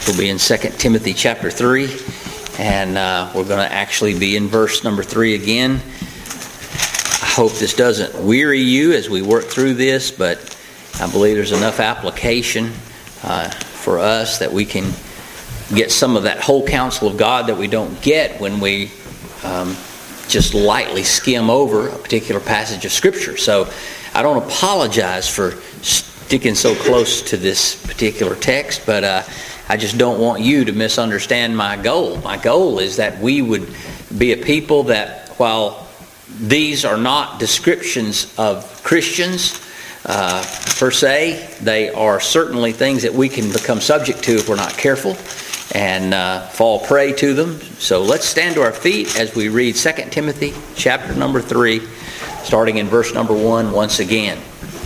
We'll be in 2 Timothy chapter 3, and we're going to actually be in verse number 3 again. I hope this doesn't weary you as we work through this, but I believe there's enough application for us that we can get some of that whole counsel of God that we don't get when we just lightly skim over a particular passage of Scripture. So I don't apologize for sticking so close to this particular text, but I just don't want you to misunderstand my goal. My goal is that we would be a people that, while these are not descriptions of Christians per se, they are certainly things that we can become subject to if we're not careful and fall prey to them. So let's stand to our feet as we read 2 Timothy chapter number 3, starting in verse number 1 once again.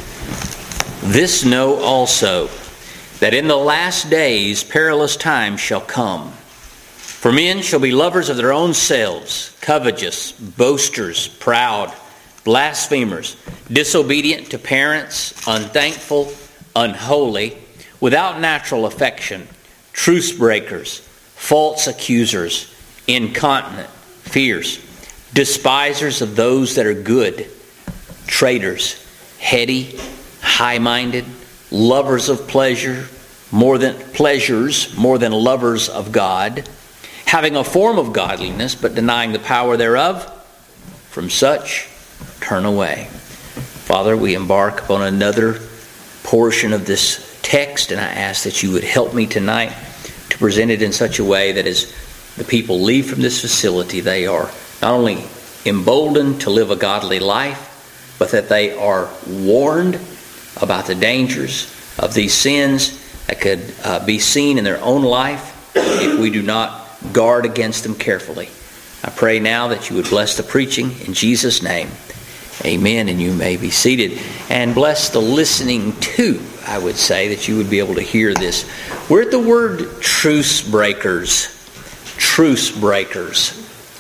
This know also, that in the last days perilous times shall come. For men shall be lovers of their own selves, covetous, boasters, proud, blasphemers, disobedient to parents, unthankful, unholy, without natural affection, truce breakers, false accusers, incontinent, fierce, despisers of those that are good, traitors, heady, high-minded, lovers of pleasures more than lovers of God, having a form of godliness but denying the power thereof. From such turn away. Father, we embark upon another portion of this text, and I ask that you would help me tonight to present it in such a way that as the people leave from this facility, they are not only emboldened to live a godly life, but that they are warned about the dangers of these sins that could be seen in their own life if we do not guard against them carefully. I pray now that you would bless the preaching in Jesus' name. Amen. And you may be seated. And bless the listening too, I would say, that you would be able to hear this. We're at the word truce breakers. Truce breakers.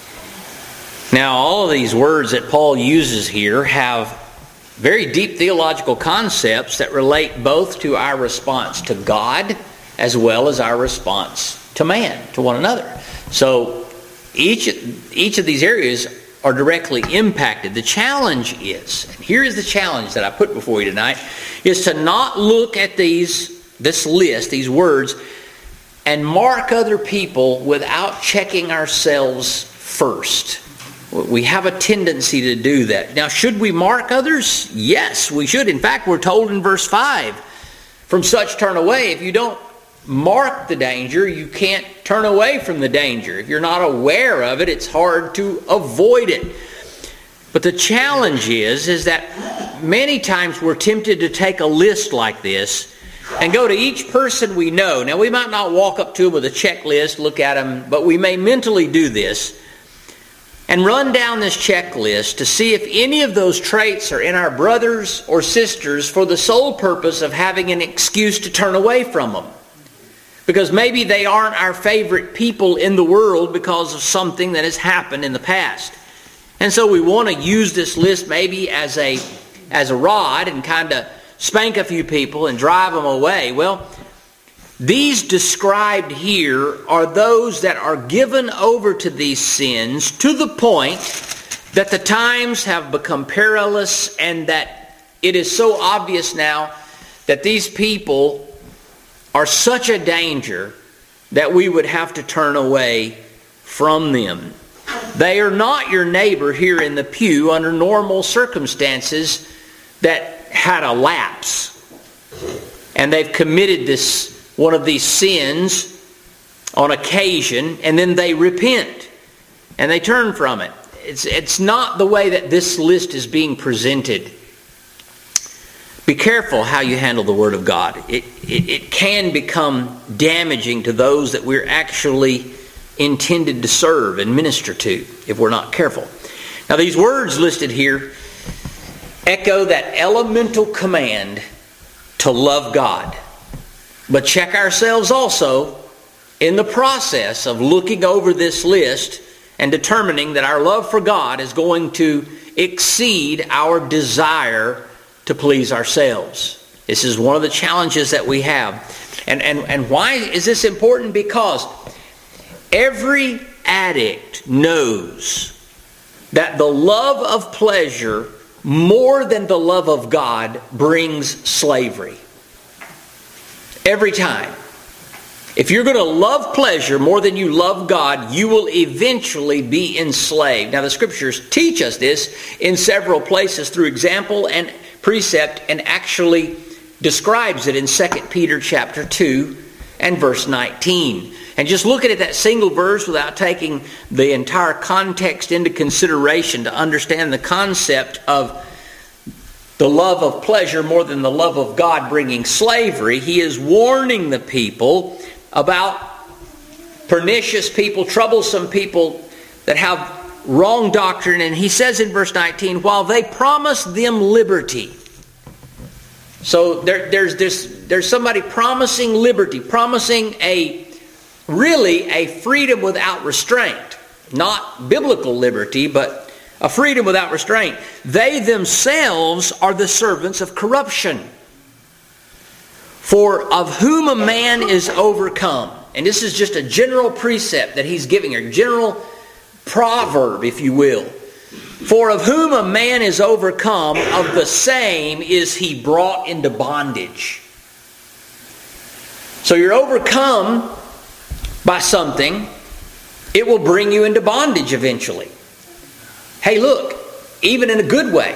Now, all of these words that Paul uses here have very deep theological concepts that relate both to our response to God as well as our response to man, to one another. So each of these areas are directly impacted. The challenge is, and here is the challenge that I put before you tonight, is to not look at this list, these words, and mark other people without checking ourselves first. We have a tendency to do that. Now, should we mark others? Yes, we should. In fact, we're told in verse 5, from such turn away. If you don't mark the danger, you can't turn away from the danger. If you're not aware of it, it's hard to avoid it. But the challenge is that many times we're tempted to take a list like this and go to each person we know. Now, we might not walk up to them with a checklist, look at them, but we may mentally do this and run down this checklist to see if any of those traits are in our brothers or sisters for the sole purpose of having an excuse to turn away from them. Because maybe they aren't our favorite people in the world because of something that has happened in the past. And so we want to use this list maybe as a rod and kind of spank a few people and drive them away. Well, these described here are those that are given over to these sins to the point that the times have become perilous and that it is so obvious now that these people are such a danger that we would have to turn away from them. They are not your neighbor here in the pew under normal circumstances that had a lapse and they've committed one of these sins on occasion, and then they repent and they turn from it. It's not the way that this list is being presented. Be careful how you handle the Word of God. It can become damaging to those that we're actually intended to serve and minister to if we're not careful. Now, these words listed here echo that elemental command to love God. But check ourselves also in the process of looking over this list and determining that our love for God is going to exceed our desire to please ourselves. This is one of the challenges that we have. And why is this important? Because every addict knows that the love of pleasure more than the love of God brings slavery. Every time. If you're going to love pleasure more than you love God, you will eventually be enslaved. Now the Scriptures teach us this in several places through example and precept, and actually describes it in 2 Peter chapter 2 and verse 19. And just looking at that single verse without taking the entire context into consideration to understand the concept of the love of pleasure more than the love of God bringing slavery, he is warning the people about pernicious people, troublesome people that have wrong doctrine. And he says in verse 19, while they promise them liberty. So there's somebody promising liberty, promising a freedom without restraint. Not biblical liberty, but a freedom without restraint. They themselves are the servants of corruption. For of whom a man is overcome. And this is just a general precept that he's giving, a general proverb, if you will. For of whom a man is overcome, of the same is he brought into bondage. So you're overcome by something, it will bring you into bondage eventually. Hey, look, even in a good way.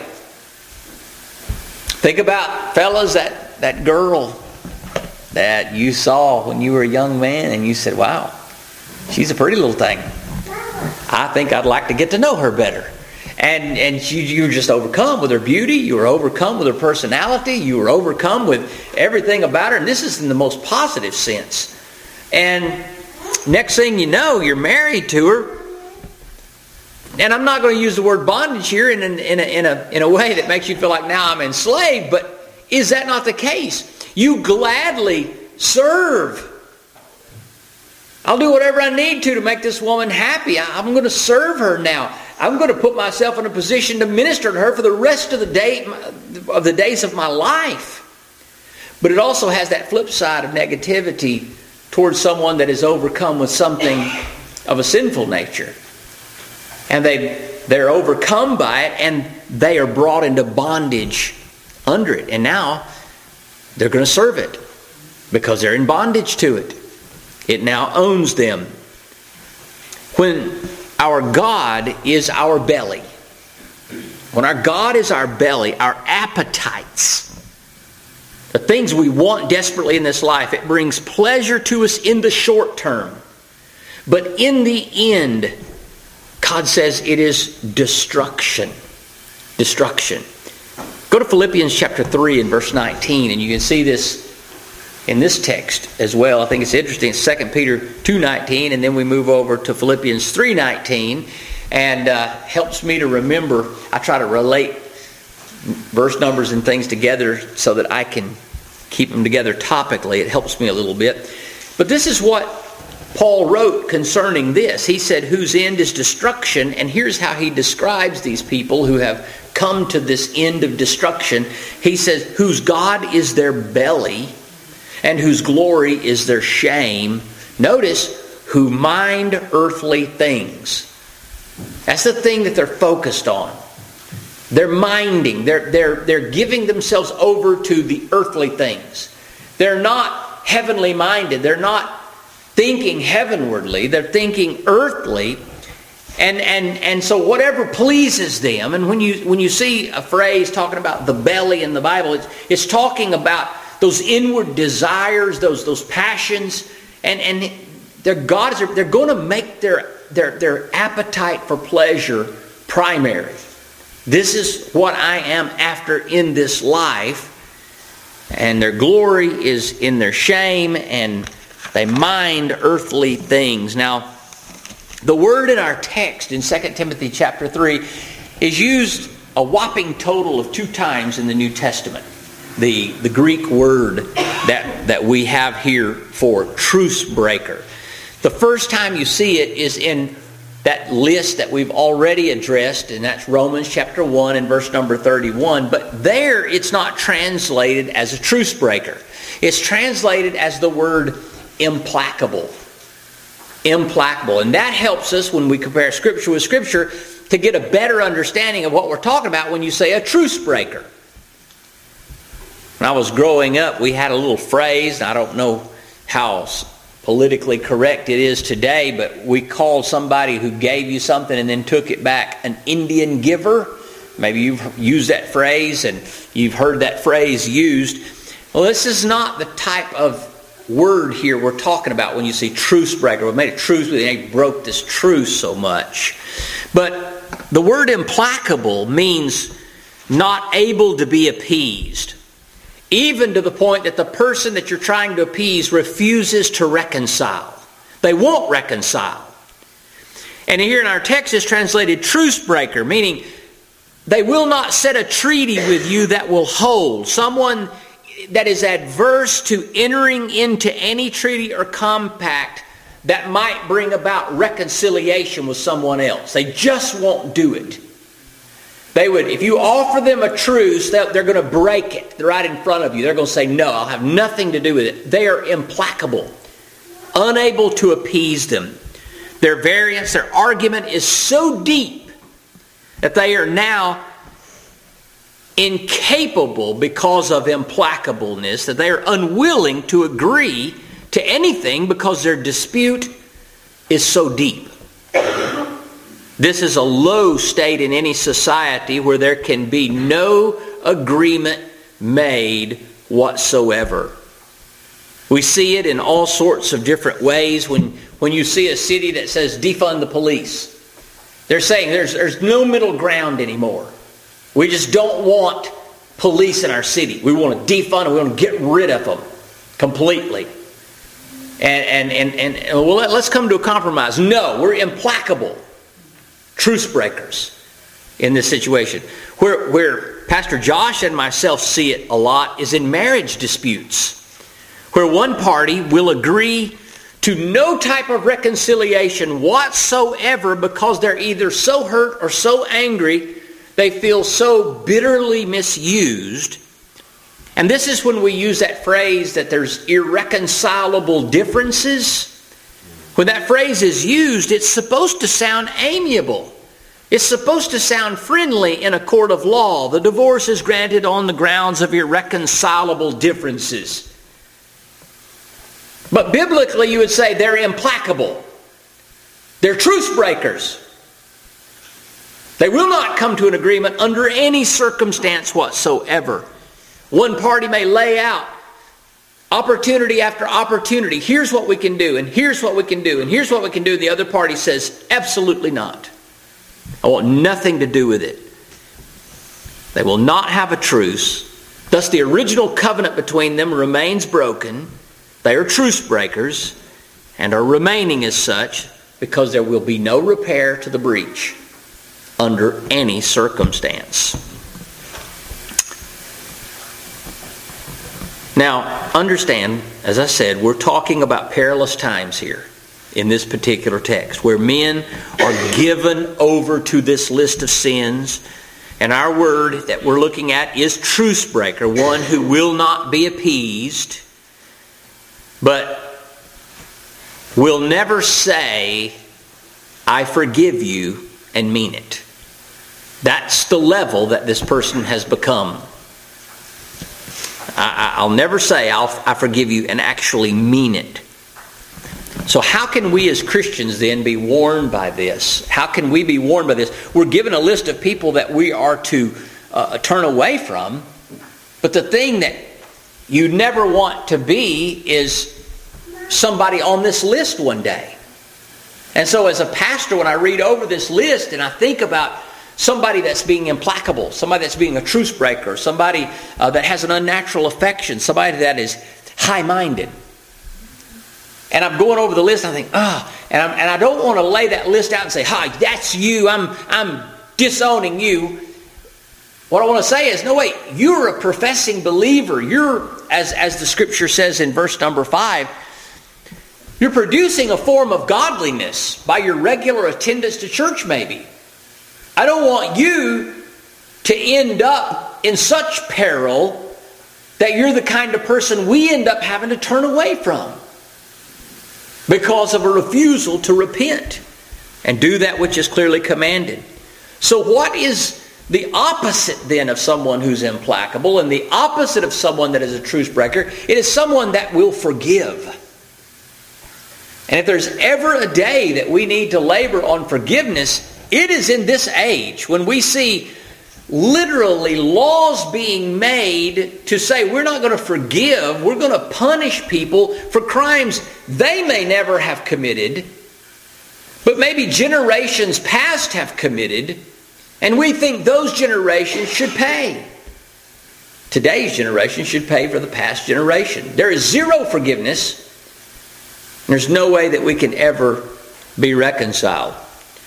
Think about, fellas, that girl that you saw when you were a young man and you said, wow, she's a pretty little thing. I think I'd like to get to know her better. And you were just overcome with her beauty. You were overcome with her personality. You were overcome with everything about her. And this is in the most positive sense. And next thing you know, you're married to her. And I'm not going to use the word bondage here in a way that makes you feel like now I'm enslaved. But is that not the case? You gladly serve. I'll do whatever I need to make this woman happy. I'm going to serve her now. I'm going to put myself in a position to minister to her for the rest of the days of my life. But it also has that flip side of negativity towards someone that is overcome with something of a sinful nature. And they're overcome by it, and they are brought into bondage under it. And now they're going to serve it because they're in bondage to it. It now owns them. When our God is our belly, when our God is our belly, our appetites, the things we want desperately in this life, it brings pleasure to us in the short term. But in the end, God says it is destruction. Destruction. Go to Philippians chapter 3 and verse 19, and you can see this in this text as well. I think it's interesting. It's 2 Peter 2:19, and then we move over to Philippians 3:19, and helps me to remember. I try to relate verse numbers and things together so that I can keep them together topically. It helps me a little bit. But this is what Paul wrote concerning this. He said, whose end is destruction, and here's how he describes these people who have come to this end of destruction. He says, whose God is their belly, and whose glory is their shame. Notice, who mind earthly things. That's the thing that they're focused on. They're minding. They're giving themselves over to the earthly things. They're not heavenly minded. They're not thinking heavenwardly. They're thinking earthly. And so whatever pleases them, and when you see a phrase talking about the belly in the Bible, it's talking about those inward desires, those passions, and their gods they're going to make their appetite for pleasure primary. This is what I am after in this life, and their glory is in their shame, and they mind earthly things. Now, the word in our text in 2 Timothy chapter 3 is used a whopping total of 2 times in the New Testament. The Greek word that we have here for truce breaker. The first time you see it is in that list that we've already addressed, and that's Romans chapter 1 and verse number 31. But there it's not translated as a truce breaker. It's translated as the word implacable. Implacable. And that helps us when we compare Scripture with Scripture to get a better understanding of what we're talking about when you say a truce breaker. When I was growing up, we had a little phrase, and I don't know how politically correct it is today, but we called somebody who gave you something and then took it back an Indian giver. Maybe you've used that phrase and you've heard that phrase used. Well, this is not the type of word here we're talking about when you see truce breaker. We made a truce with it, they broke this truce so much. But the word implacable means not able to be appeased. Even to the point that the person that you're trying to appease refuses to reconcile. They won't reconcile. And here in our text is translated truce breaker, meaning they will not set a treaty with you that will hold. Someone that is adverse to entering into any treaty or compact that might bring about reconciliation with someone else. They just won't do it. They would, if you offer them a truce, they're going to break it. They're right in front of you. They're going to say, no, I'll have nothing to do with it. They are implacable, unable to appease them. Their variance, their argument is so deep that they are now incapable because of implacableness, that they are unwilling to agree to anything because their dispute is so deep. This is a low state in any society where there can be no agreement made whatsoever. We see it in all sorts of different ways. When you see a city that says defund the police, they're saying there's no middle ground anymore. We just don't want police in our city. We want to defund them. We want to get rid of them completely. And well, let's come to a compromise. No, we're implacable. Truce breakers in this situation. Where Pastor Josh and myself see it a lot is in marriage disputes, where one party will agree to no type of reconciliation whatsoever because they're either so hurt or so angry, they feel so bitterly misused. And this is when we use that phrase that there's irreconcilable differences. When that phrase is used, it's supposed to sound amiable. It's supposed to sound friendly in a court of law. The divorce is granted on the grounds of irreconcilable differences. But biblically, you would say they're implacable. They're truce breakers. They will not come to an agreement under any circumstance whatsoever. One party may lay out opportunity after opportunity. Here's what we can do, and here's what we can do, and here's what we can do. The other party says, absolutely not. I want nothing to do with it. They will not have a truce. Thus the original covenant between them remains broken. They are truce breakers and are remaining as such because there will be no repair to the breach under any circumstance. Now, understand, as I said, we're talking about perilous times here in this particular text, where men are given over to this list of sins. And our word that we're looking at is truce breaker, one who will not be appeased, but will never say, I forgive you, and mean it. That's the level that this person has become. I'll never say I forgive you and actually mean it. So how can we as Christians then be warned by this? How can we be warned by this? We're given a list of people that we are to turn away from. But the thing that you never want to be is somebody on this list one day. And so as a pastor, when I read over this list and I think about somebody that's being implacable, somebody that's being a truce breaker, somebody that has an unnatural affection, somebody that is high-minded. And I'm going over the list and I think, and I don't want to lay that list out and say, hi, that's you, I'm disowning you. What I want to say is, no, wait, you're a professing believer. You're, as the scripture says in verse number 5, You're producing a form of godliness by your regular attendance to church maybe. I don't want you to end up in such peril that you're the kind of person we end up having to turn away from because of a refusal to repent and do that which is clearly commanded. So what is the opposite then of someone who's implacable and the opposite of someone that is a truce breaker? It is someone that will forgive. And if there's ever a day that we need to labor on forgiveness, it is in this age when we see literally laws being made to say we're not going to forgive, we're going to punish people for crimes they may never have committed, but maybe generations past have committed, and we think those generations should pay. Today's generation should pay for the past generation. There is zero forgiveness. There's no way that we can ever be reconciled.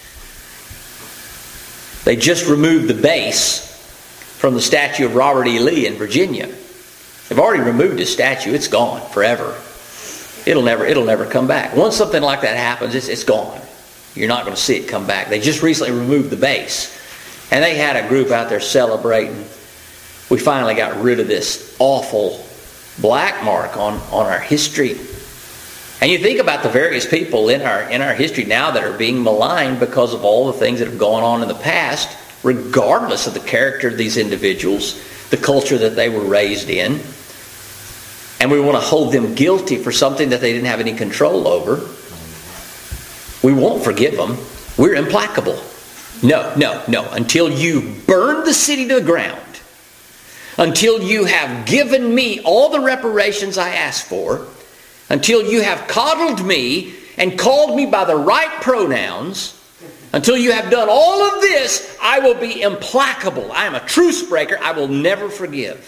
They just removed the base from the statue of Robert E. Lee in Virginia. They've already removed his statue. It's gone forever. It'll never come back. Once something like that happens, it's gone. You're not going to see it come back. They just recently removed the base. And they had a group out there celebrating. We finally got rid of this awful black mark on our history. And you think about the various people in our history now that are being maligned because of all the things that have gone on in the past, regardless of the character of these individuals, the culture that they were raised in. And we want to hold them guilty for something that they didn't have any control over. We won't forgive them. We're implacable. No. Until you burn the city to the ground, until you have given me all the reparations I asked for, until you have coddled me and called me by the right pronouns, until you have done all of this, I will be implacable. I am a truce breaker. I will never forgive.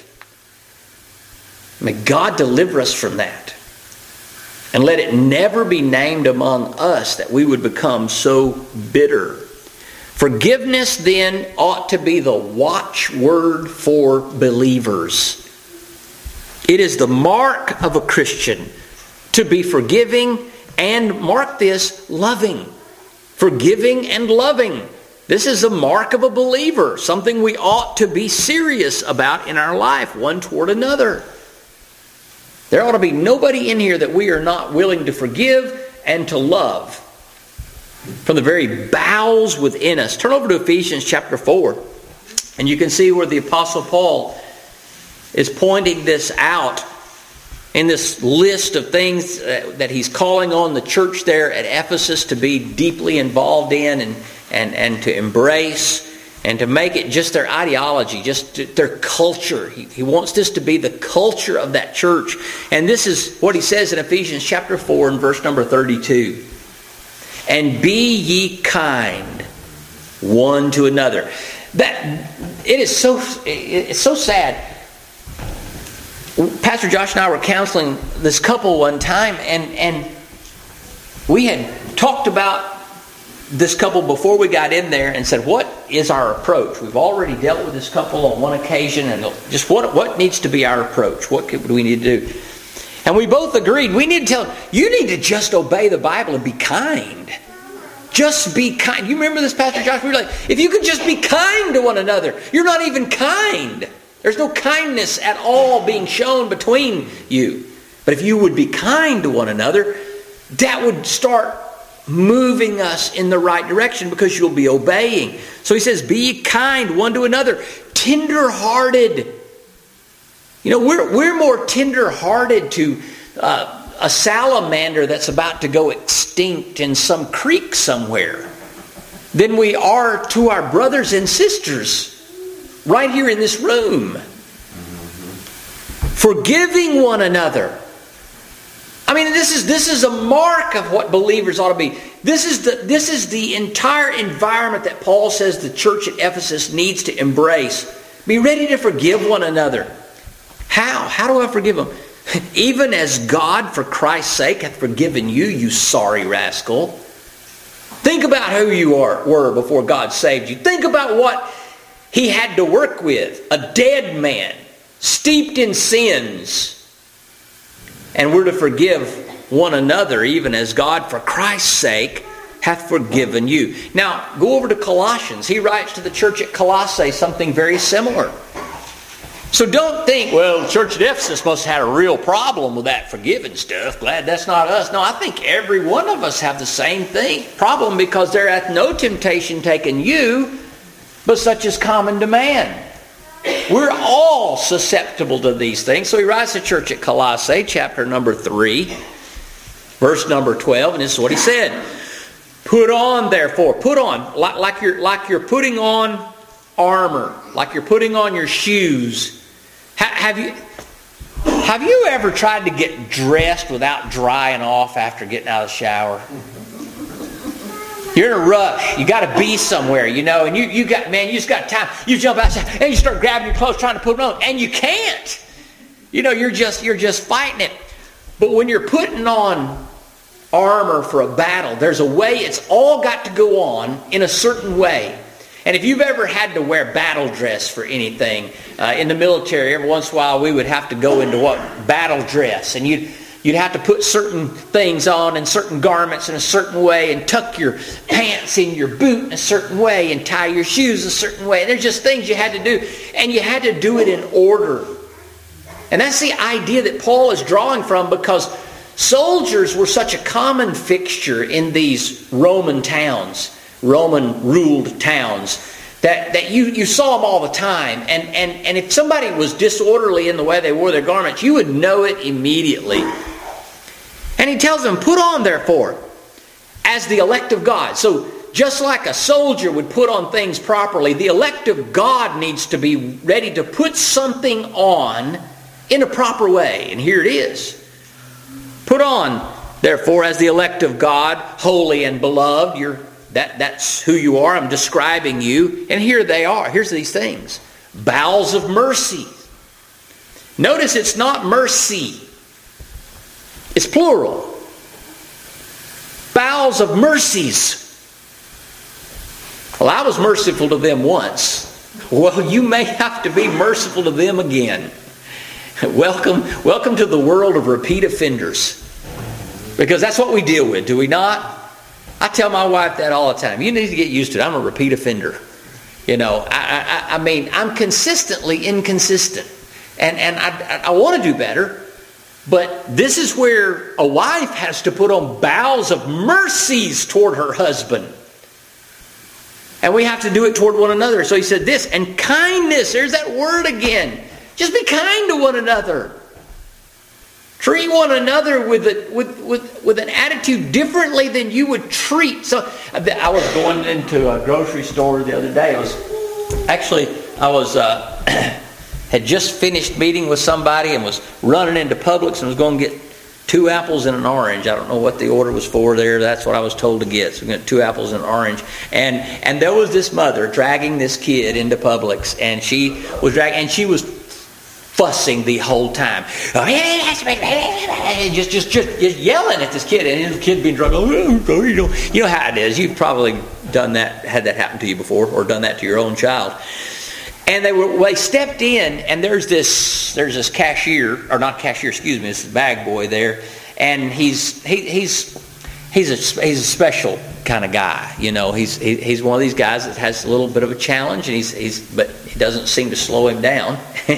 May God deliver us from that. And let it never be named among us that we would become so bitter. Forgiveness then ought to be the watchword for believers. It is the mark of a Christian to be forgiving and, mark this, loving. Forgiving and loving. This is a mark of a believer. Something we ought to be serious about in our life, one toward another. There ought to be nobody in here that we are not willing to forgive and to love. From the very bowels within us. Turn over to Ephesians chapter 4. And you can see where the Apostle Paul is pointing this out in this list of things that he's calling on the church there at Ephesus to be deeply involved in and to embrace and to make it just their ideology, just their culture. He wants this to be the culture of that church. And this is what he says in Ephesians chapter 4 and verse number 32. And be ye kind one to another. It's so sad. Pastor Josh and I were counseling this couple one time, and we had talked about this couple before we got in there and said, what is our approach? We've already dealt with this couple on one occasion, and just what needs to be our approach? What do we need to do? And we both agreed, we need to tell them, you need to just obey the Bible and be kind. Just be kind. You remember this, Pastor Josh? We were like, if you could just be kind to one another, you're not even kind. There's no kindness at all being shown between you. But if you would be kind to one another, that would start moving us in the right direction because you'll be obeying. So he says, be kind one to another, tender-hearted. You know, we're more tender-hearted to a salamander that's about to go extinct in some creek somewhere than we are to our brothers and sisters right here in this room. Forgiving one another. I mean, this is a mark of what believers ought to be. This is the entire environment that Paul says the church at Ephesus needs to embrace. Be ready to forgive one another. How? How do I forgive them? Even as God, for Christ's sake, hath forgiven you, you sorry rascal. Think about who you were before God saved you. Think about what He had to work with. A dead man, steeped in sins. And we're to forgive one another, even as God for Christ's sake hath forgiven you. Now, go over to Colossians. He writes to the church at Colossae something very similar. So don't think, well, the church at Ephesus must have had a real problem with that forgiving stuff. Glad that's not us. No, I think every one of us have the same problem, because there hath no temptation taken you, but such is common to man. We're all susceptible to these things. So he writes to the church at Colossae, chapter number 3, verse number 12, and this is what he said. Put on, therefore, put on, like you're putting on armor, like you're putting on your shoes. Have you ever tried to get dressed without drying off after getting out of the shower? You're in a rush. You got to be somewhere, and you just got time. You jump outside and you start grabbing your clothes, trying to put them on, and you can't. You're just fighting it. But when you're putting on armor for a battle, there's a way. It's all got to go on in a certain way. And if you've ever had to wear battle dress for anything, in the military, every once in a while we would have to go into battle dress. And you'd have to put certain things on and certain garments in a certain way, and tuck your pants in your boot in a certain way, and tie your shoes a certain way. And there's just things you had to do. And you had to do it in order. And that's the idea that Paul is drawing from, because soldiers were such a common fixture in these Roman towns. Roman-ruled towns, that you saw them all the time. And if somebody was disorderly in the way they wore their garments, you would know it immediately. And he tells them, put on, therefore, as the elect of God. So just like a soldier would put on things properly, the elect of God needs to be ready to put something on in a proper way. And here it is. Put on, therefore, as the elect of God, holy and beloved. That's who you are. I'm describing you. And here they are. Here's these things. Bowels of mercy. Notice it's not mercy. It's plural. Bowels of mercies. Well, I was merciful to them once. Well, you may have to be merciful to them again. Welcome to the world of repeat offenders. Because that's what we deal with, do we not? I tell my wife that all the time. You need to get used to it. I'm a repeat offender. I mean, I'm consistently inconsistent. And I want to do better. But this is where a wife has to put on bowels of mercies toward her husband. And we have to do it toward one another. So he said this, and kindness. There's that word again. Just be kind to one another. Treat one another with an attitude differently than you would treat. So I was going into a grocery store the other day. I was had just finished meeting with somebody and was running into Publix and was going to get 2 apples and an orange. I don't know what the order was for there. That's what I was told to get. So we got 2 apples and an orange. And there was this mother dragging this kid into Publix, and she was fussing the whole time. Just yelling at this kid, and the kid being drunk. You know how it is. You've probably had that happen to you before, or done that to your own child. And they stepped in, and there's this cashier, or not cashier, excuse me, this bag boy there, and he's a special kind of guy. He's one of these guys that has a little bit of a challenge, and but he doesn't seem to slow him down.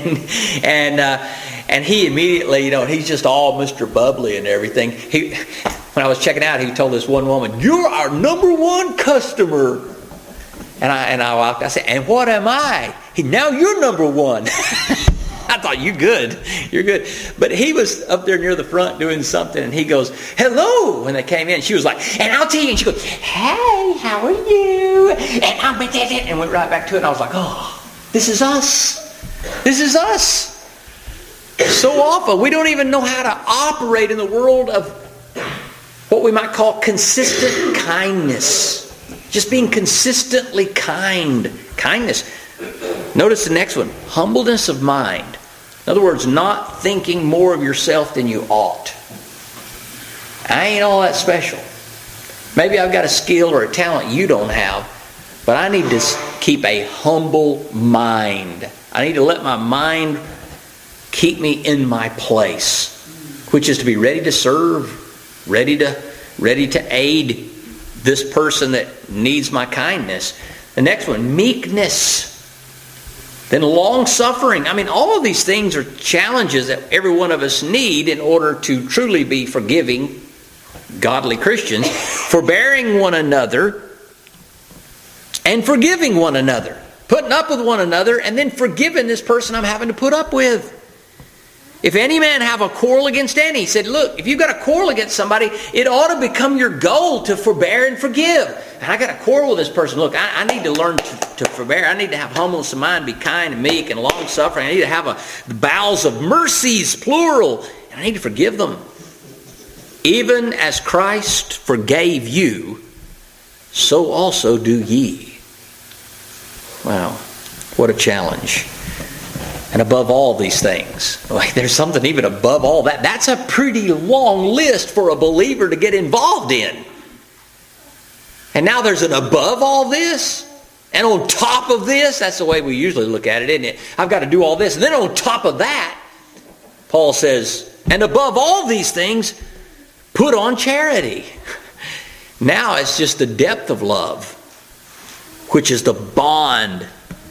and he immediately, he's just all Mr. Bubbly and everything. When I was checking out, he told this one woman, "You're our number one customer." And I said, "And what am I?" "Now you're number one." I thought, you're good. But he was up there near the front doing something, and he goes, "Hello," when they came in. She was like, "And I'll tell you," and she goes, "Hey, how are you?" And went right back to it, and I was like, oh, this is us. This is us. So often, we don't even know how to operate in the world of what we might call consistent kindness. Just being consistently kind. Kindness. Notice the next one. Humbleness of mind. In other words, not thinking more of yourself than you ought. I ain't all that special. Maybe I've got a skill or a talent you don't have, but I need to keep a humble mind. I need to let my mind keep me in my place, which is to be ready to serve, ready to aid this person that needs my kindness. The next one, meekness. Then long-suffering. I mean, all of these things are challenges that every one of us need in order to truly be forgiving, godly Christians. Forbearing one another and forgiving one another. Putting up with one another and then forgiving this person I'm having to put up with. If any man have a quarrel against any, he said, look, if you've got a quarrel against somebody, it ought to become your goal to forbear and forgive. And I got a quarrel with this person. Look, I need to learn to forbear. I need to have humbleness of mind, be kind and meek and long-suffering. I need to have the bowels of mercies, plural. And I need to forgive them. Even as Christ forgave you, so also do ye. Wow, what a challenge. And above all these things, like there's something even above all that. That's a pretty long list for a believer to get involved in. And now there's an above all this, and on top of this, that's the way we usually look at it, isn't it? I've got to do all this. And then on top of that, Paul says, and above all these things, put on charity. Now it's just the depth of love, which is the bond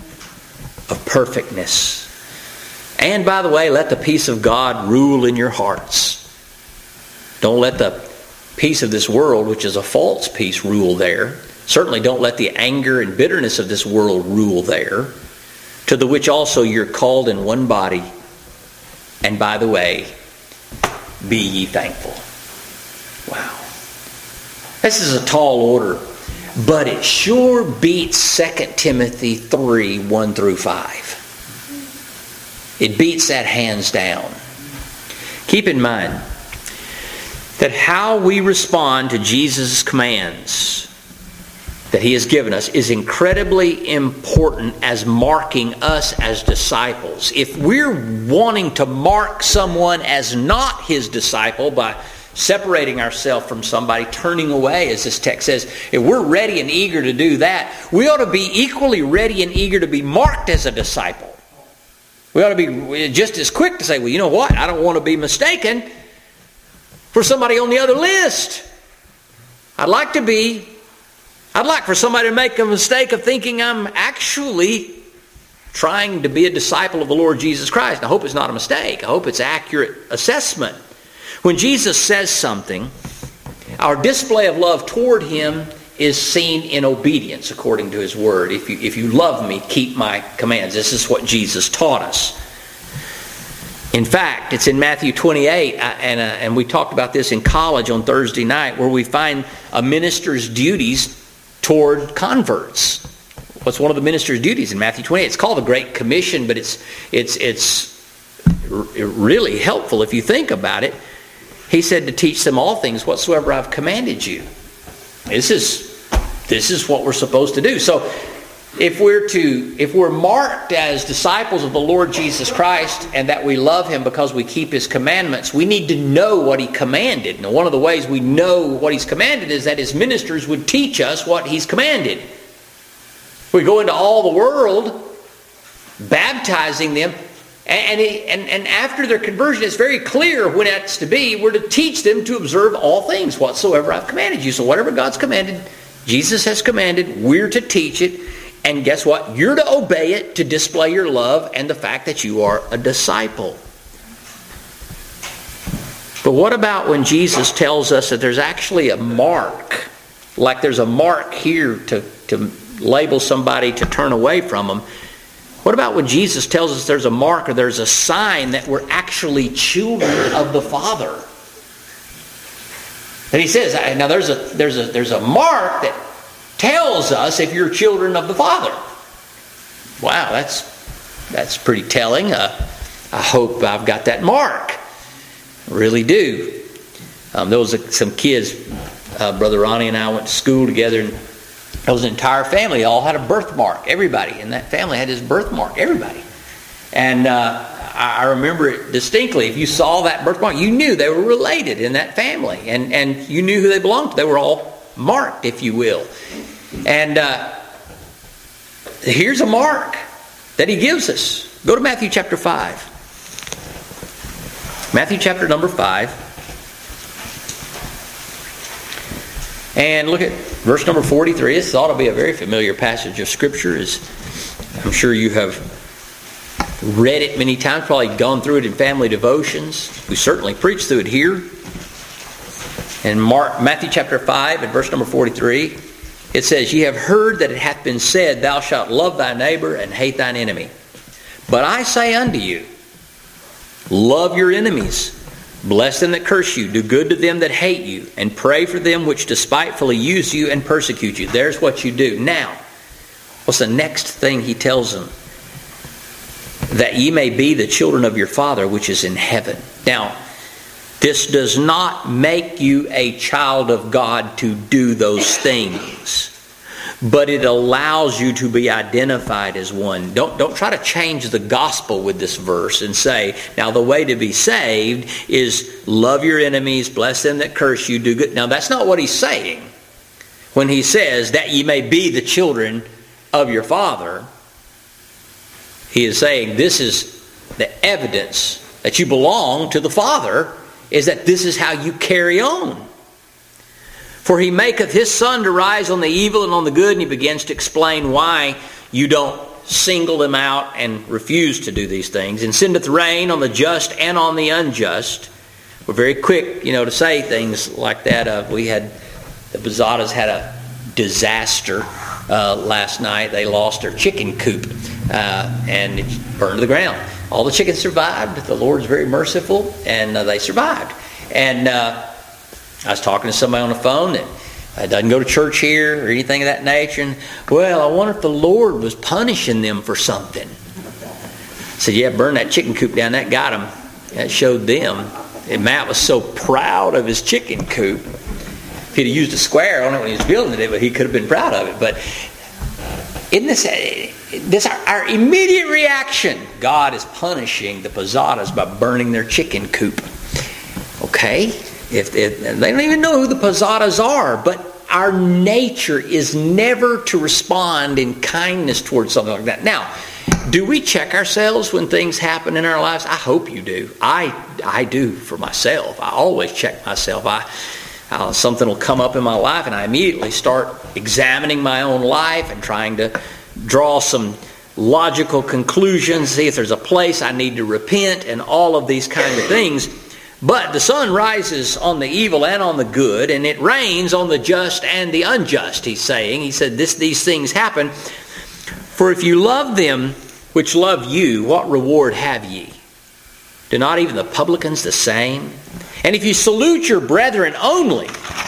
of perfectness. And by the way, let the peace of God rule in your hearts. Don't let the peace of this world, which is a false peace, rule there. Certainly don't let the anger and bitterness of this world rule there. To the which also you're called in one body. And by the way, be ye thankful. Wow. This is a tall order. But it sure beats 2 Timothy 3, 1 through 5. It beats that hands down. Keep in mind that how we respond to Jesus' commands that He has given us is incredibly important as marking us as disciples. If we're wanting to mark someone as not His disciple by separating ourselves from somebody, turning away, as this text says, if we're ready and eager to do that, we ought to be equally ready and eager to be marked as a disciple. We ought to be just as quick to say, well, you know what? I don't want to be mistaken for somebody on the other list. I'd like for somebody to make a mistake of thinking I'm actually trying to be a disciple of the Lord Jesus Christ. I hope it's not a mistake. I hope it's accurate assessment. When Jesus says something, our display of love toward Him is seen in obedience according to His Word. If you love me, keep my commands. This is what Jesus taught us. In fact, it's in Matthew 28, and we talked about this in college on Thursday night, where we find a minister's duties toward converts. What's one of the minister's duties in Matthew 28? It's called the Great Commission, but it's really helpful if you think about it. He said to teach them all things whatsoever I've commanded you. This is what we're supposed to do. So if we're marked as disciples of the Lord Jesus Christ and that we love Him because we keep His commandments, we need to know what He commanded. Now, one of the ways we know what He's commanded is that His ministers would teach us what He's commanded. We go into all the world baptizing them, and after their conversion, it's very clear when it's to be. We're to teach them to observe all things whatsoever I've commanded you. So whatever God's commanded, Jesus has commanded, we're to teach it. And guess what? You're to obey it to display your love and the fact that you are a disciple. But what about when Jesus tells us that there's actually a mark? Like there's a mark here to label somebody to turn away from them. What about when Jesus tells us there's a mark or there's a sign that we're actually children of the Father? And He says, now there's a mark that tells us if you're children of the Father. Wow, that's pretty telling. I hope I've got that mark. I really do. There was some kids, Brother Ronnie and I went to school together, and there was an entire family, all had a birthmark. Everybody in that family had his birthmark. Everybody. And I remember it distinctly. If you saw that birthmark, you knew they were related in that family. And you knew who they belonged to. They were all marked, if you will. And here's a mark that He gives us. Go to Matthew chapter 5. Matthew chapter number 5. And look at verse number 43. This ought to be a very familiar passage of Scripture. I'm sure you have read it many times, probably gone through it in family devotions. We certainly preach through it here. In Matthew chapter 5 and verse number 43, it says, "Ye have heard that it hath been said, Thou shalt love thy neighbor and hate thine enemy. But I say unto you, love your enemies, bless them that curse you, do good to them that hate you, and pray for them which despitefully use you and persecute you." There's what you do. Now, what's the next thing he tells them? "That ye may be the children of your Father which is in heaven." Now, this does not make you a child of God to do those things, but it allows you to be identified as one. Don't try to change the gospel with this verse and say, now the way to be saved is love your enemies, bless them that curse you, do good. Now that's not what he's saying when he says that ye may be the children of your Father. He is saying this is the evidence that you belong to the Father, is that this is how you carry on. "For he maketh his sun to rise on the evil and on the good," and he begins to explain why you don't single them out and refuse to do these things, "and sendeth rain on the just and on the unjust." We're very quick, to say things like that. The Bozzatas had a disaster last night. They lost their chicken coop and it burned to the ground. All the chickens survived. The Lord's very merciful, and they survived. And I was talking to somebody on the phone that doesn't go to church here or anything of that nature. And, well, I wonder if the Lord was punishing them for something. I said, yeah, burn that chicken coop down. That got them. That showed them. And Matt was so proud of his chicken coop. If he'd have used a square on it when he was building it, but he could have been proud of it. But isn't this our immediate reaction? God is punishing the Bozzatas by burning their chicken coop. Okay? If they don't even know who the Bozzatas are, but our nature is never to respond in kindness towards something like that. Now, do we check ourselves when things happen in our lives? I hope you do. I do for myself. I always check myself. Something will come up in my life and I immediately start examining my own life and trying to draw some logical conclusions, see if there's a place I need to repent and all of these kind of things. But the sun rises on the evil and on the good, and it rains on the just and the unjust, he's saying. He said these things happen. "For if you love them which love you, what reward have ye? Do not even the publicans the same? And if you salute your brethren only,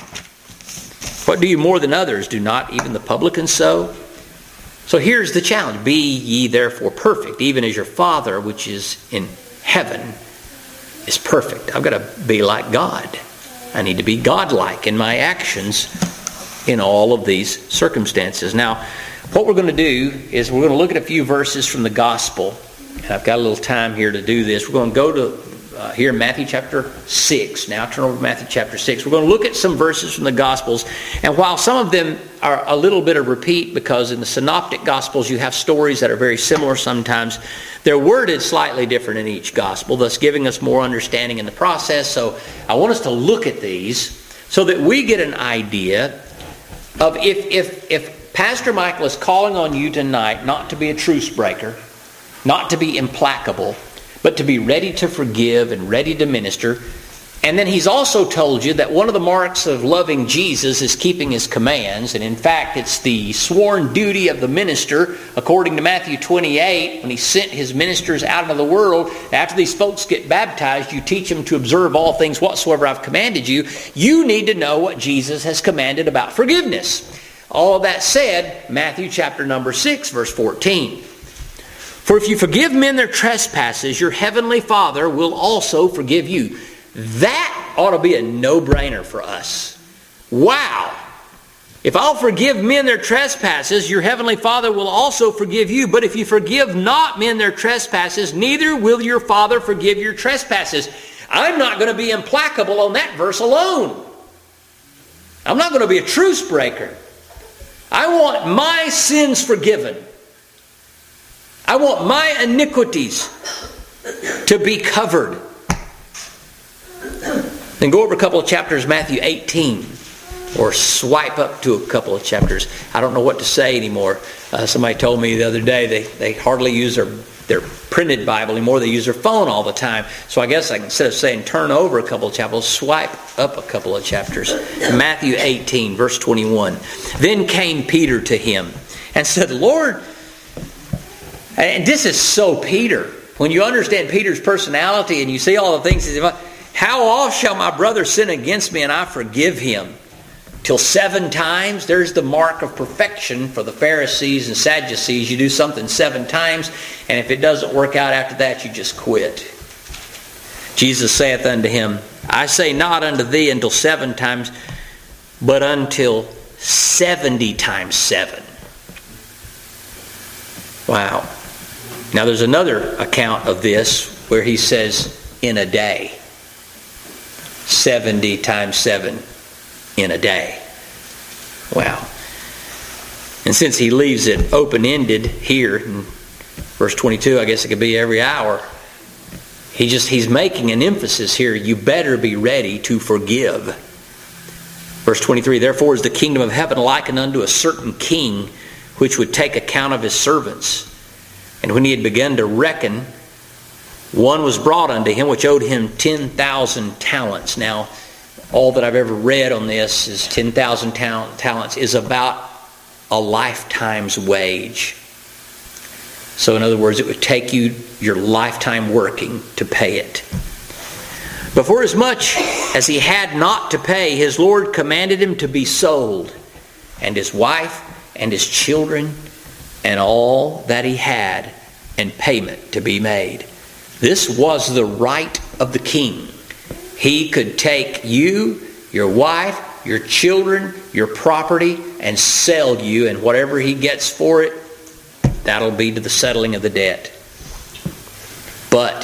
what do you more than others? Do not even the publicans so?" So here's the challenge. "Be ye therefore perfect, even as your Father which is in heaven is perfect." I've got to be like God. I need to be God-like in my actions in all of these circumstances. Now, what we're going to do is we're going to look at a few verses from the Gospel. And I've got a little time here to do this. We're going to go to here in Matthew chapter 6. Now turn over to Matthew chapter 6. We're going to look at some verses from the Gospels. And while some of them are a little bit of repeat, because in the Synoptic Gospels you have stories that are very similar sometimes, they're worded slightly different in each Gospel, thus giving us more understanding in the process. So I want us to look at these so that we get an idea of if Pastor Michael is calling on you tonight not to be a truce breaker, not to be implacable, but to be ready to forgive and ready to minister. And then he's also told you that one of the marks of loving Jesus is keeping his commands. And in fact, it's the sworn duty of the minister, according to Matthew 28, when he sent his ministers out into the world. After these folks get baptized, you teach them to observe all things whatsoever I've commanded you. You need to know what Jesus has commanded about forgiveness. All of that said, Matthew chapter number 6, verse 14. "For if you forgive men their trespasses, your heavenly Father will also forgive you." That ought to be a no-brainer for us. Wow! If I'll forgive men their trespasses, your heavenly Father will also forgive you. But if you forgive not men their trespasses, neither will your Father forgive your trespasses. I'm not going to be implacable on that verse alone. I'm not going to be a truce breaker. I want my sins forgiven. I want my iniquities to be covered. Then go over a couple of chapters, Matthew 18. or swipe up to a couple of chapters. I don't know what to say anymore. Somebody told me the other day they hardly use their printed Bible anymore. They use their phone all the time. So I guess instead of saying turn over a couple of chapters, swipe up a couple of chapters. Matthew 18, verse 21. Then came Peter to him and said, Lord, and this is so Peter. When you understand Peter's personality and you see all the things he's about, how oft shall my brother sin against me and I forgive him? Till 7 times? There's the mark of perfection for the Pharisees and Sadducees. You do something 7 times, and if it doesn't work out after that, you just quit. Jesus saith unto him, I say not unto thee until 7 times, but until 70 times 7. Wow. Now there's another account of this where he says, in a day. 70 times 7 in a day. Wow. And since he leaves it open-ended here in verse 22, I guess it could be every hour. He's making an emphasis here. You better be ready to forgive. Verse 23, therefore is the kingdom of heaven likened unto a certain king, which would take account of his servants. And when he had begun to reckon, one was brought unto him which owed him 10,000 talents. Now, all that I've ever read on this is 10,000 talents is about a lifetime's wage. So in other words, it would take you your lifetime working to pay it. But for as much as he had not to pay, his Lord commanded him to be sold, and his wife and his children and all that he had, and payment to be made. This was the right of the king. He could take you, your wife, your children, your property, and sell you, and whatever he gets for it, that'll be to the settling of the debt. But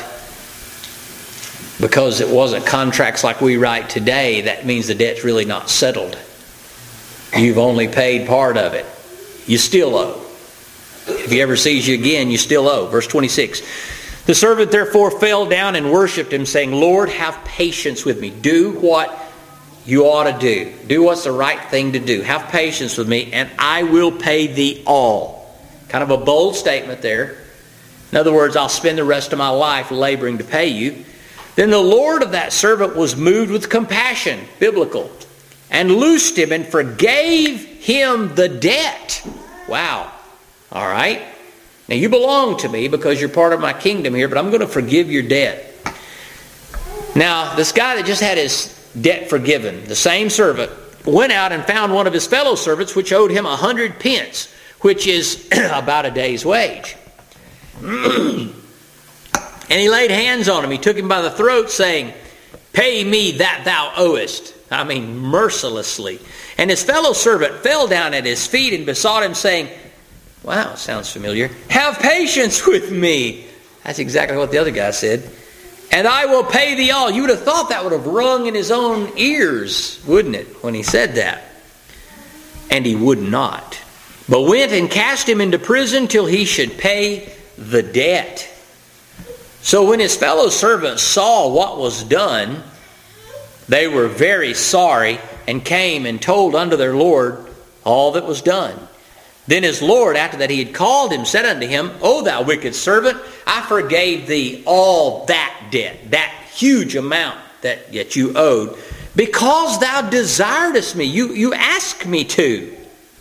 because it wasn't contracts like we write today, that means the debt's really not settled. You've only paid part of it. You still owe. If he ever sees you again, you still owe. Verse 26. The servant therefore fell down and worshipped him, saying, Lord, have patience with me. Do what you ought to do. Do what's the right thing to do. Have patience with me, and I will pay thee all. Kind of a bold statement there. In other words, I'll spend the rest of my life laboring to pay you. Then the Lord of that servant was moved with compassion, biblical, and loosed him and forgave him the debt. Wow. All right. Now you belong to me because you're part of my kingdom here, but I'm going to forgive your debt. Now, this guy that just had his debt forgiven, the same servant, went out and found one of his fellow servants which owed him 100 pence, which is about a day's wage. And he laid hands on him. He took him by the throat, saying, Pay me that thou owest. I mean, mercilessly. And his fellow servant fell down at his feet and besought him, saying, Wow, sounds familiar. Have patience with me. That's exactly what the other guy said. And I will pay thee all. You would have thought that would have rung in his own ears, wouldn't it, when he said that? And he would not, but went and cast him into prison till he should pay the debt. So when his fellow servants saw what was done, they were very sorry, and came and told unto their Lord all that was done. Then his Lord, after that he had called him, said unto him, O thou wicked servant, I forgave thee all that debt, that huge amount that you owed, because thou desiredest me. You asked me to.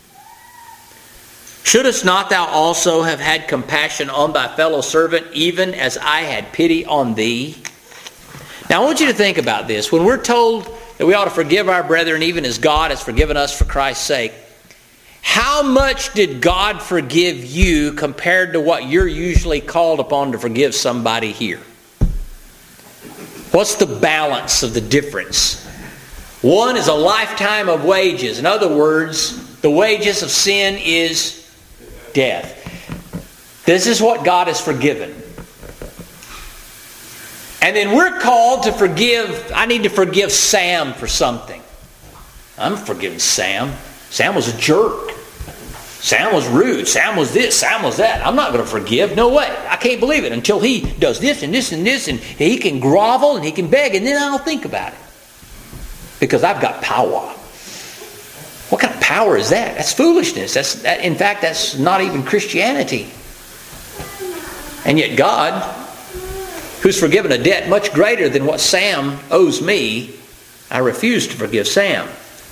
Shouldest not thou also have had compassion on thy fellow servant, even as I had pity on thee? Now I want you to think about this. When we're told that we ought to forgive our brethren, even as God has forgiven us for Christ's sake, how much did God forgive you compared to what you're usually called upon to forgive somebody here? What's the balance of the difference? One is a lifetime of wages. In other words, the wages of sin is death. This is what God has forgiven. And then we're called to forgive. I need to forgive Sam for something. I'm forgiving Sam. Sam was a jerk. Sam was rude. Sam was this. Sam was that. I'm not going to forgive. No way. I can't believe it until he does this and this and this, and he can grovel and he can beg, and then I'll think about it. Because I've got power. What kind of power is that? That's foolishness. In fact, that's not even Christianity. And yet God, who's forgiven a debt much greater than what Sam owes me, I refuse to forgive Sam.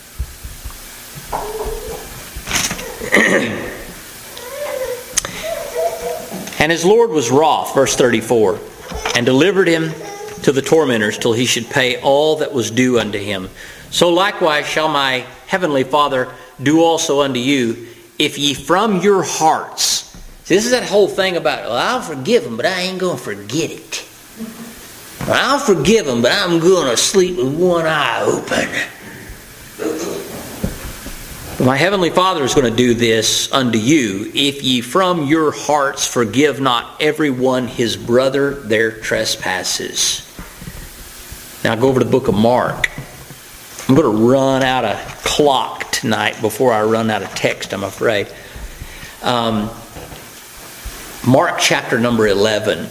And his Lord was wroth, verse 34, and delivered him to the tormentors till he should pay all that was due unto him. So likewise shall my heavenly Father do also unto you, if ye from your hearts. See, this is that whole thing about, well, I'll forgive him, but I ain't going to forget it. I'll forgive him, but I'm going to sleep with one eye open. My heavenly Father is going to do this unto you, if ye from your hearts forgive not everyone his brother their trespasses. Now go over to the book of Mark. I'm going to run out of clock tonight before I run out of text, I'm afraid. Mark chapter number 11.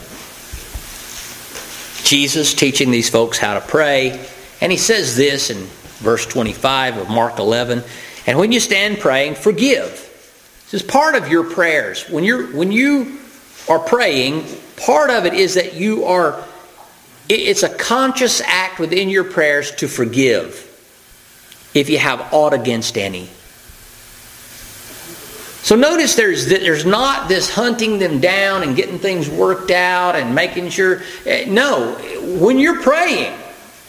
Jesus teaching these folks how to pray. And he says this in verse 25 of Mark 11. And when you stand praying, forgive. This is part of your prayers. When you are praying, part of it is that it's a conscious act within your prayers to forgive if you have aught against any. So notice there's not this hunting them down and getting things worked out and making sure. No, when you're praying,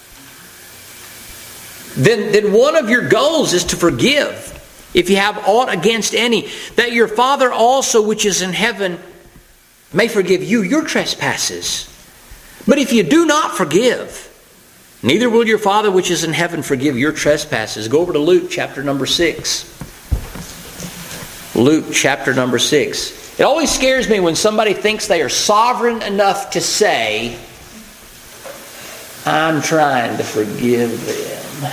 then one of your goals is to forgive if you have aught against any, that your Father also which is in heaven may forgive you your trespasses. But if you do not forgive, neither will your Father which is in heaven forgive your trespasses. Go over to Luke chapter number 6. Luke chapter number 6. It always scares me when somebody thinks they are sovereign enough to say, I'm trying to forgive them.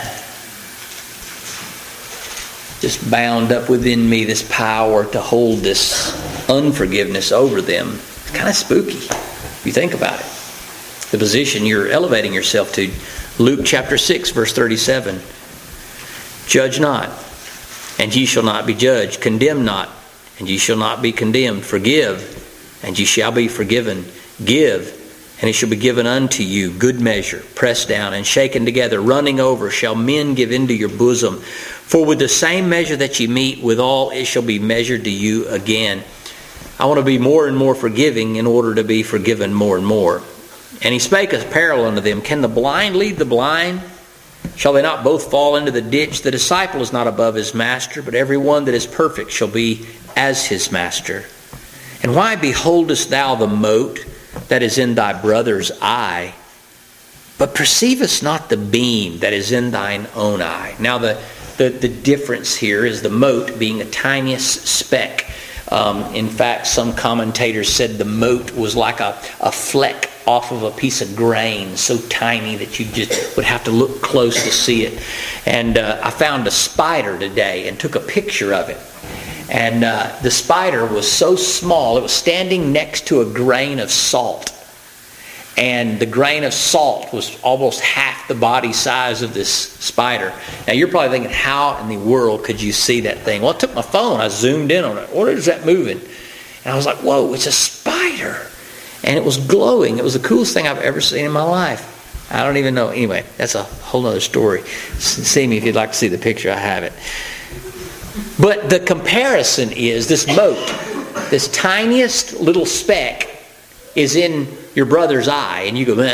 Just bound up within me this power to hold this unforgiveness over them. It's kind of spooky if you think about it. The position you're elevating yourself to. Luke chapter 6 verse 37. Judge not, and ye shall not be judged. Condemn not, and ye shall not be condemned. Forgive, and ye shall be forgiven. Give, and it shall be given unto you. Good measure, pressed down and shaken together, running over, shall men give into your bosom. For with the same measure that ye meet withal, it shall be measured to you again. I want to be more and more forgiving in order to be forgiven more and more. And he spake a parable unto them. Can the blind lead the blind? Shall they not both fall into the ditch? The disciple is not above his master, but every one that is perfect shall be as his master. And why beholdest thou the mote that is in thy brother's eye, but perceivest not the beam that is in thine own eye? Now the difference here is the mote being the tiniest speck. In fact, some commentators said the mote was like a fleck off of a piece of grain, so tiny that you just would have to look close to see it. And I found a spider today and took a picture of it. And the spider was so small, it was standing next to a grain of salt. And the grain of salt was almost half the body size of this spider. Now you're probably thinking, how in the world could you see that thing? Well, I took my phone, I zoomed in on it. What is that moving? And I was like, whoa, it's a spider. And it was glowing. It was the coolest thing I've ever seen in my life. I don't even know. Anyway, that's a whole other story. See me if you'd like to see the picture. I have it. But the comparison is this mote, this tiniest little speck is in your brother's eye. And you go,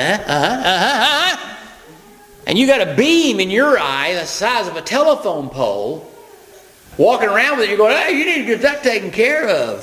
and you got a beam in your eye the size of a telephone pole, walking around with it. You're going, hey, you need to get that taken care of.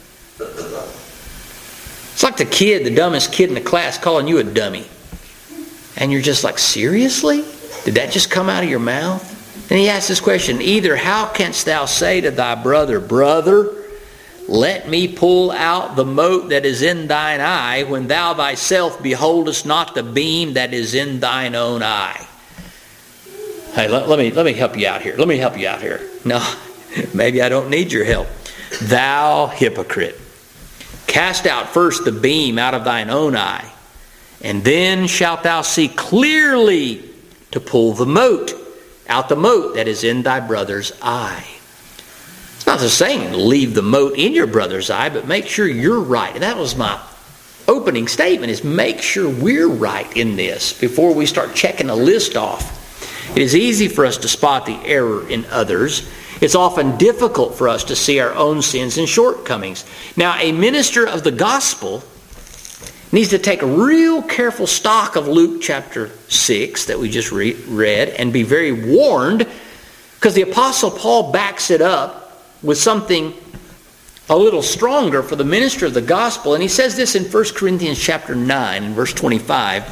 It's like the dumbest kid in the class calling you a dummy. And you're just like, seriously? Did that just come out of your mouth? And he asks this question, either how canst thou say to thy brother, brother, let me pull out the mote that is in thine eye, when thou thyself beholdest not the beam that is in thine own eye? Hey, let me help you out here. No, maybe I don't need your help. Thou hypocrite. Cast out first the beam out of thine own eye, and then shalt thou see clearly to pull the mote out the mote that is in thy brother's eye. It's not the saying leave the mote in your brother's eye, but make sure you're right. And that was my opening statement, is make sure we're right in this before we start checking a list off. It is easy for us to spot the error in others. It's often difficult for us to see our own sins and shortcomings. Now, a minister of the gospel needs to take a real careful stock of Luke chapter 6 that we just read and be very warned, because the Apostle Paul backs it up with something a little stronger for the minister of the gospel. And he says this in 1 Corinthians chapter 9 and verse 25.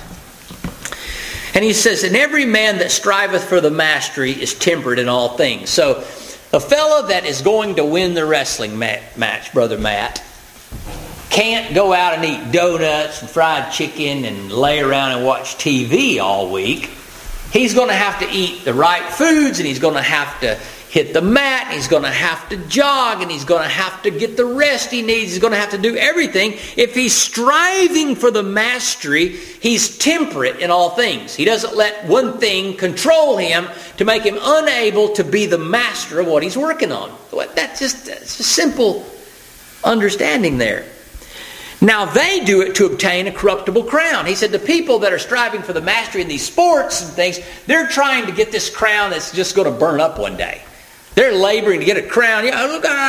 And he says, and every man that striveth for the mastery is temperate in all things. So a fellow that is going to win the wrestling match, Brother Matt, can't go out and eat donuts and fried chicken and lay around and watch TV all week. He's going to have to eat the right foods, and he's going to have to hit the mat, and he's going to have to jog, and he's going to have to get the rest he needs. He's going to have to do everything. If he's striving for the mastery, he's temperate in all things. He doesn't let one thing control him to make him unable to be the master of what he's working on. That's a simple understanding there. Now they do it to obtain a corruptible crown. He said the people that are striving for the mastery in these sports and things, they're trying to get this crown that's just going to burn up one day. They're laboring to get a crown. Yeah, look, I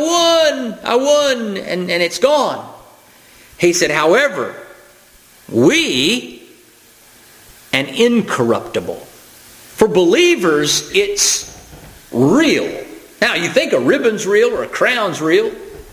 won, and it's gone. He said, however, we, an incorruptible. For believers, it's real. Now, you think a ribbon's real or a crown's real,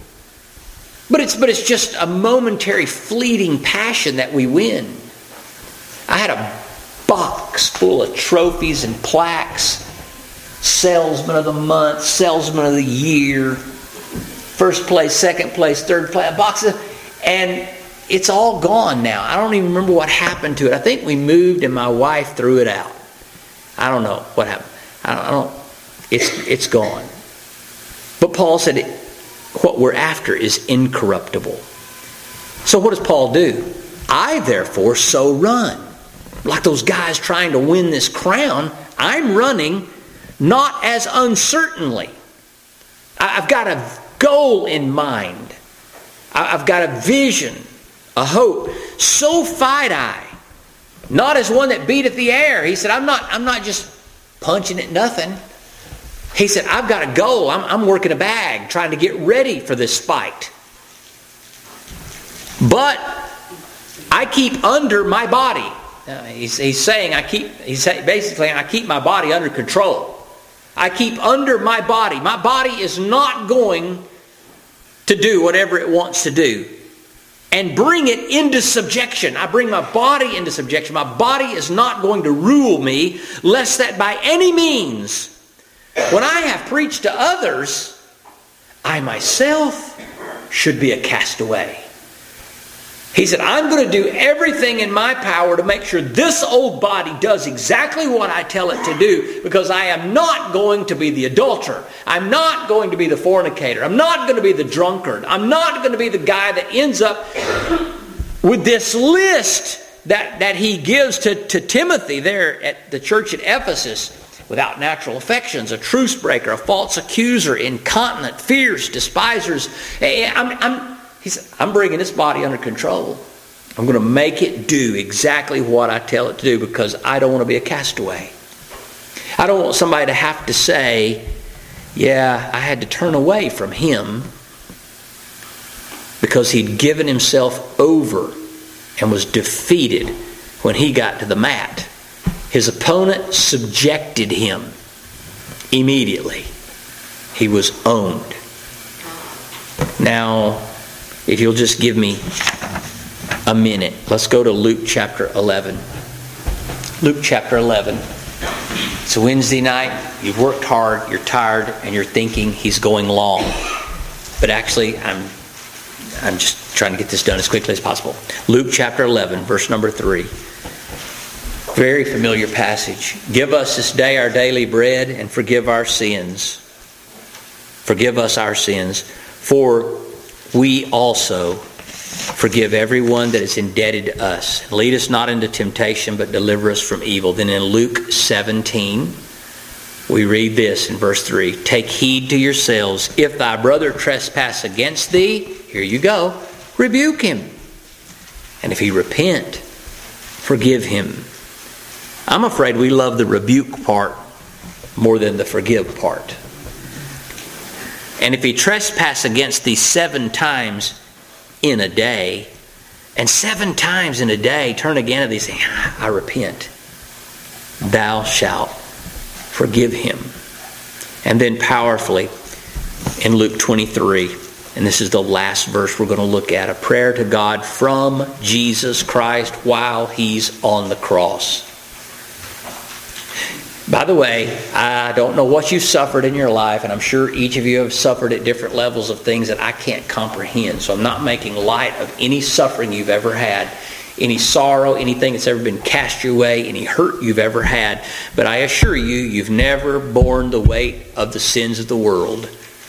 but it's just a momentary, fleeting passion that we win. I had a box full of trophies and plaques. Salesman of the month, salesman of the year, first place, second place, third place, boxes, and it's all gone now. I don't even remember what happened to it. I think we moved and my wife threw it out. I don't know what happened. I don't. It's gone. But Paul said what we're after is incorruptible. So what does Paul do? I therefore so run. Like those guys trying to win this crown, I'm running not as uncertainly. I've got a goal in mind. I've got a vision, a hope. So fight I, not as one that beateth the air. He said, I'm not just punching at nothing. He said, I've got a goal. I'm working a bag, trying to get ready for this fight. But I keep under my body. He's saying I keep my body under control. I keep under my body. My body is not going to do whatever it wants to do. And bring it into subjection. I bring my body into subjection. My body is not going to rule me, lest that by any means, when I have preached to others, I myself should be a castaway. He said, I'm going to do everything in my power to make sure this old body does exactly what I tell it to do, because I am not going to be the adulterer. I'm not going to be the fornicator. I'm not going to be the drunkard. I'm not going to be the guy that ends up with this list that he gives to Timothy there at the church at Ephesus. Without natural affections, a truce breaker, a false accuser, incontinent, fierce, despisers. He said, I'm bringing this body under control. I'm going to make it do exactly what I tell it to do, because I don't want to be a castaway. I don't want somebody to have to say, yeah, I had to turn away from him because he'd given himself over and was defeated when he got to the mat. His opponent subjected him immediately. He was owned. Now, if you'll just give me a minute, let's go to Luke chapter 11. Luke chapter 11. It's a Wednesday night. You've worked hard, you're tired, and you're thinking he's going long. But actually, I'm just trying to get this done as quickly as possible. Luke chapter 11, verse number 3. Very familiar passage. Give us this day our daily bread, and forgive our sins. Forgive us our sins, for we also forgive everyone that is indebted to us. Lead us not into temptation, but deliver us from evil. Then in Luke 17, we read this in verse 3. Take heed to yourselves. If thy brother trespass against thee, here you go, rebuke him. And if he repent, forgive him. I'm afraid we love the rebuke part more than the forgive part. And if he trespass against thee 7 times in a day, and 7 times in a day turn again to thee, saying, I repent, thou shalt forgive him. And then powerfully in Luke 23, and this is the last verse we're going to look at, a prayer to God from Jesus Christ while he's on the cross. By the way, I don't know what you've suffered in your life, and I'm sure each of you have suffered at different levels of things that I can't comprehend. So I'm not making light of any suffering you've ever had, any sorrow, anything that's ever been cast your way, any hurt you've ever had. But I assure you, you've never borne the weight of the sins of the world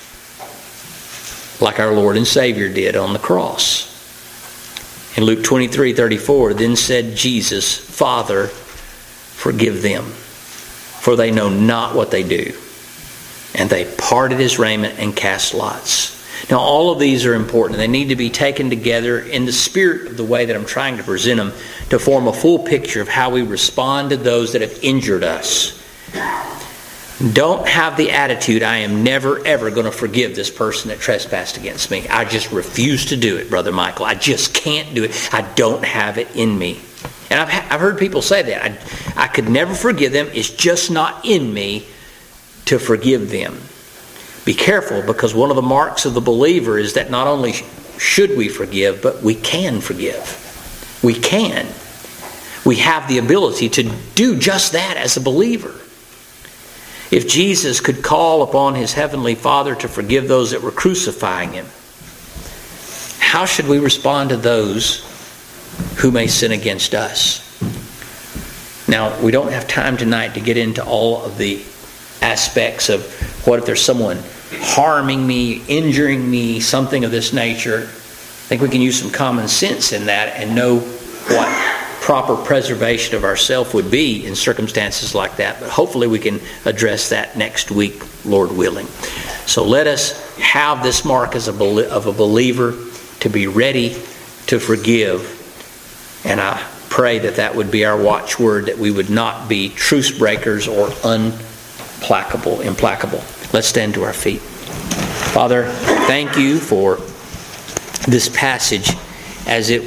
like our Lord and Savior did on the cross. In Luke 23:34, then said Jesus, Father, forgive them, for they know not what they do. And they parted his raiment and cast lots. Now all of these are important. They need to be taken together in the spirit of the way that I'm trying to present them to form a full picture of how we respond to those that have injured us. Don't have the attitude, I am never ever going to forgive this person that trespassed against me. I just refuse to do it, Brother Michael. I just can't do it. I don't have it in me. And I've heard people say that. I could never forgive them. It's just not in me to forgive them. Be careful, because one of the marks of the believer is that not only should we forgive, but we can forgive. We can. We have the ability to do just that as a believer. If Jesus could call upon his heavenly Father to forgive those that were crucifying him, how should we respond to those who may sin against us? Now, we don't have time tonight to get into all of the aspects of what if there's someone harming me, injuring me, something of this nature. I think we can use some common sense in that and know what proper preservation of ourselves would be in circumstances like that. But hopefully we can address that next week, Lord willing. So let us have this mark as of a believer to be ready to forgive. And I pray that that would be our watchword, that we would not be truce breakers or implacable. Let's stand to our feet. Father, thank you for this passage, as it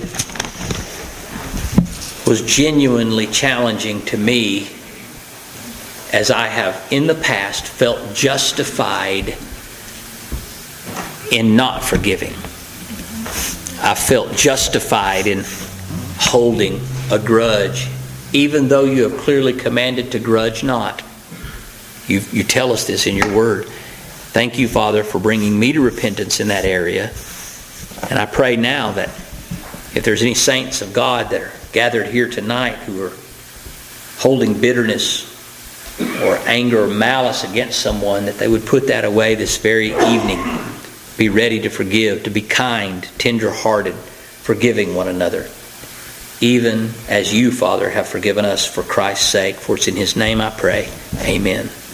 was genuinely challenging to me, as I have in the past felt justified in not forgiving. I felt justified in holding a grudge, even though you have clearly commanded to grudge not. You tell us this in your word. Thank you, Father, for bringing me to repentance in that area. And I pray now that if there's any saints of God that are gathered here tonight who are holding bitterness or anger or malice against someone, that they would put that away this very evening. Be ready to forgive, to be kind, tender-hearted, forgiving one another, even as you, Father, have forgiven us for Christ's sake. For it's in his name I pray. Amen.